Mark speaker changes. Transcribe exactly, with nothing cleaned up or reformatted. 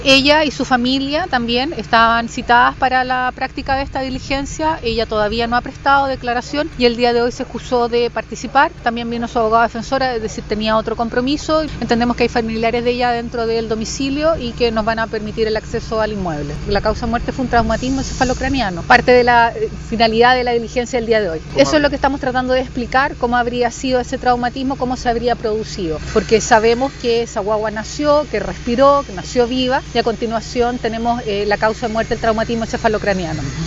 Speaker 1: Ella y su familia también estaban citadas para la práctica de esta diligencia. Ella todavía no ha prestado declaración y el día de hoy se excusó de participar. También vino su abogada defensora, es decir, tenía otro compromiso. Entendemos que hay familiares de ella dentro del domicilio y que nos van a permitir el acceso al inmueble. La causa de muerte fue un traumatismo encefalocraniano, parte de la finalidad de la diligencia del día de hoy. Eso es lo que estamos tratando de explicar, cómo habría sido ese traumatismo, cómo se habría producido, porque sabemos que esa guagua nació, que respiró, que nació viva, y a continuación tenemos eh, la causa de muerte, el traumatismo encefalocraniano.